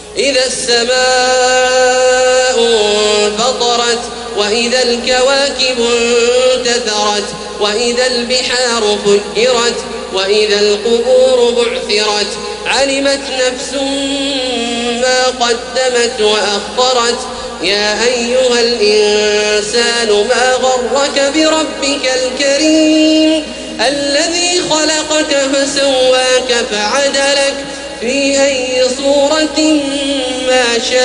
إذا السماء انفطرت وإذا الكواكب انتثرت وإذا البحار فجرت وإذا القبور بعثرت علمت نفس ما قدمت وأخرت يا أيها الإنسان ما غرك بربك الكريم الذي خلقك فسواك فعدلك في أي صورة ما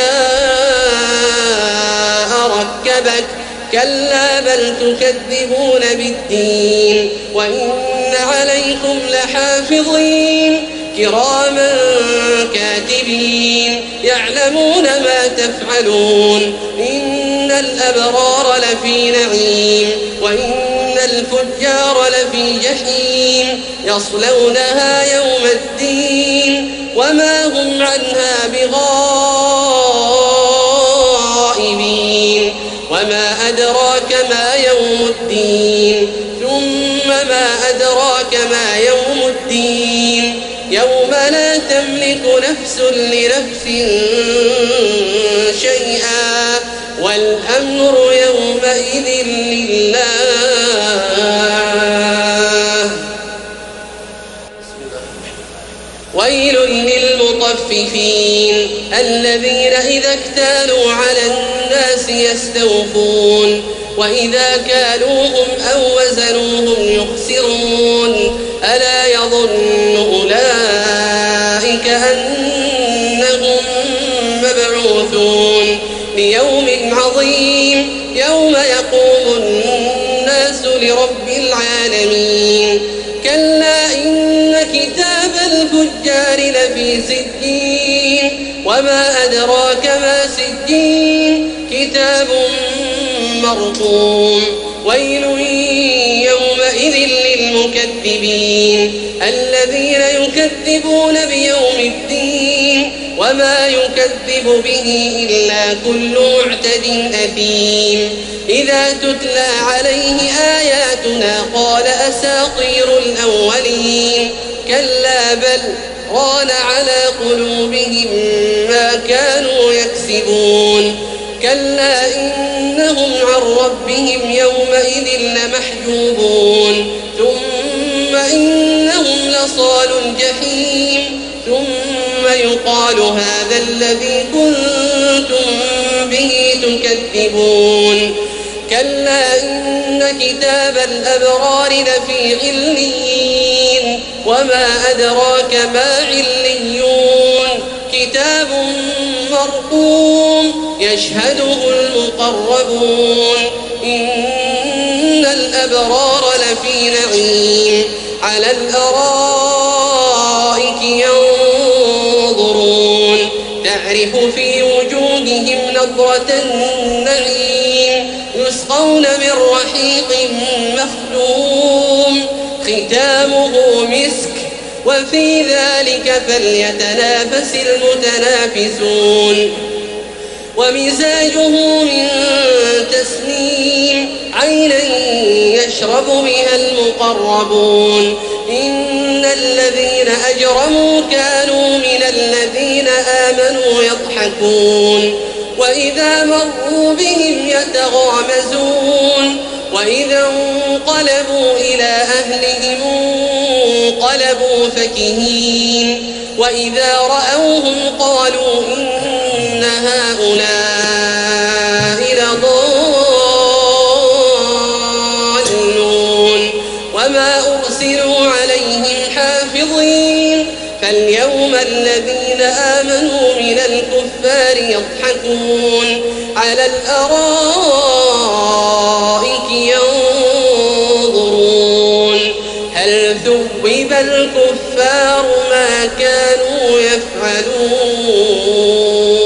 شاء ركبك كلا بل تكذبون بالدين وإن عليكم لحافظين كراما كاتبين يعلمون ما تفعلون إن الأبرار لفي نعيم وإن الفجار لفي جحيم يصلونها يوم الدين وما هم عنها بغائبين وما أدراك ما يوم الدين ثم ما أدراك ما يوم الدين يوم لا تملك نفس لنفس شيئا والأمر يومئذ لله ويل للمطففين الذين إذا اكتالوا على الناس يستوفون وإذا كالوهم أو وزنوهم يخسرون ألا يظن أولئك أنهم مبعوثون ليوم عظيم يوم يقوم الناس لرب العالمين كلا إن كتاب الفجار لفي سجين وما أدراك ما سجين كتاب مرقوم ويل يومئذ للمكذبين الذين يكذبون بيوم الدين وما يكذب به إلا كل معتد أثيم إذا تتلى عليه آياتنا قال أساطير الأولين كلا بل ران على قلوبهم ما كانوا يكسبون كلا إنهم عن ربهم يومئذ لمحجوبون ثم إنهم لصال الجحيم ثم يقال هذا الذي كنتم به تكذبون كلا إن كتاب الأبرار لفي عليين وما أدراك ما عليون كتاب مرقوم يشهده المقربون إن الأبرار لفي نعيم على الأرائك ينظرون تعرف في وجوههم نضرة النعيم يسقون من رحيق مختوم ختامه مسك وفي ذلك فليتنافس المتنافسون ومزاجه من تسنيم عينا يشرب بها المقربون إن الذين أجرموا كانوا من الذين آمنوا يضحكون وإذا مروا بهم يتغامزون وإذا انقلبوا إلى أهلهم انقلبوا فكهين وإذا رأوهم قالوا إن هؤلاء لضالون وما أرسلوا عليهم حافظين فاليوم الذين آمنوا من الكفار يضحكون على الأرائك ينظرون هل ثوب الكفار ما كانوا يفعلون